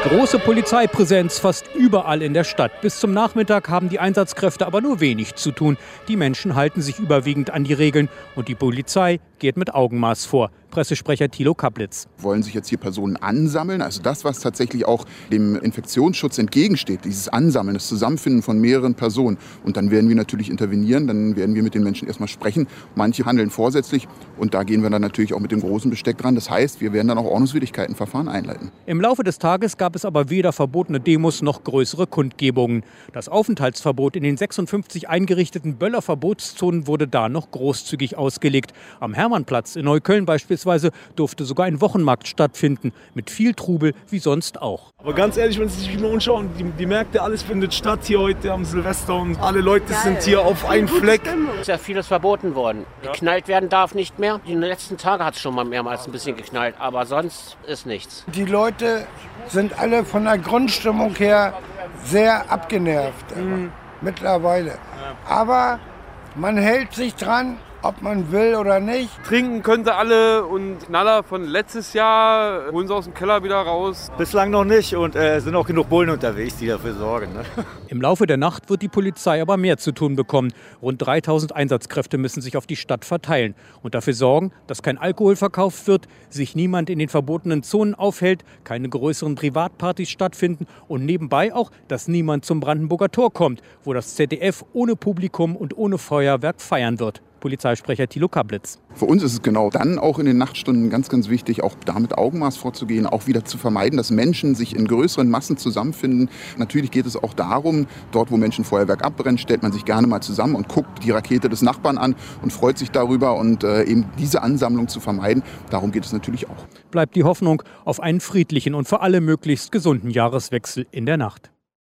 Große Polizeipräsenz fast überall in der Stadt. Bis zum Nachmittag haben die Einsatzkräfte aber nur wenig zu tun. Die Menschen halten sich überwiegend an die Regeln und die Polizei geht mit Augenmaß vor. Pressesprecher Thilo Kaplitz. Wollen sich jetzt hier Personen ansammeln? Also das, was tatsächlich auch dem Infektionsschutz entgegensteht, dieses Ansammeln, das Zusammenfinden von mehreren Personen. Und dann werden wir natürlich intervenieren, dann werden wir mit den Menschen erstmal sprechen. Manche handeln vorsätzlich und da gehen wir dann natürlich auch mit dem großen Besteck dran. Das heißt, wir werden dann auch Ordnungswidrigkeitenverfahren einleiten. Im Laufe des Tages gab es aber weder verbotene Demos noch größere Kundgebungen. Das Aufenthaltsverbot in den 56 eingerichteten Böller-Verbotszonen wurde da noch großzügig ausgelegt. Am Hermannplatz in Neukölln beispielsweise durfte sogar ein Wochenmarkt stattfinden, mit viel Trubel wie sonst auch. Aber ganz ehrlich, wenn Sie sich mal umschauen, die Märkte, alles findet statt hier heute am Silvester und alle Leute sind hier auf einen Fleck. Es ist ja vieles verboten worden. Geknallt werden darf nicht mehr. In den letzten Tagen hat es schon mal mehrmals ein bisschen geknallt, aber sonst ist nichts. Die Leute sind alle von der Grundstimmung her sehr abgenervt mittlerweile. Aber man hält sich dran, ob man will oder nicht. Trinken könnte alle und Knaller von letztes Jahr holen sie aus dem Keller wieder raus. Bislang noch nicht und sind auch genug Bullen unterwegs, die dafür sorgen. Ne? Im Laufe der Nacht wird die Polizei aber mehr zu tun bekommen. Rund 3000 Einsatzkräfte müssen sich auf die Stadt verteilen und dafür sorgen, dass kein Alkohol verkauft wird, sich niemand in den verbotenen Zonen aufhält, keine größeren Privatpartys stattfinden und nebenbei auch, dass niemand zum Brandenburger Tor kommt, wo das ZDF ohne Publikum und ohne Feuerwerk feiern wird. Polizeisprecher Thilo Kaplitz. Für uns ist es genau dann auch in den Nachtstunden ganz, ganz wichtig, auch da mit Augenmaß vorzugehen, auch wieder zu vermeiden, dass Menschen sich in größeren Massen zusammenfinden. Natürlich geht es auch darum, dort wo Menschen Feuerwerk abbrennen, stellt man sich gerne mal zusammen und guckt die Rakete des Nachbarn an und freut sich darüber und eben diese Ansammlung zu vermeiden. Darum geht es natürlich auch. Bleibt die Hoffnung auf einen friedlichen und für alle möglichst gesunden Jahreswechsel in der Nacht.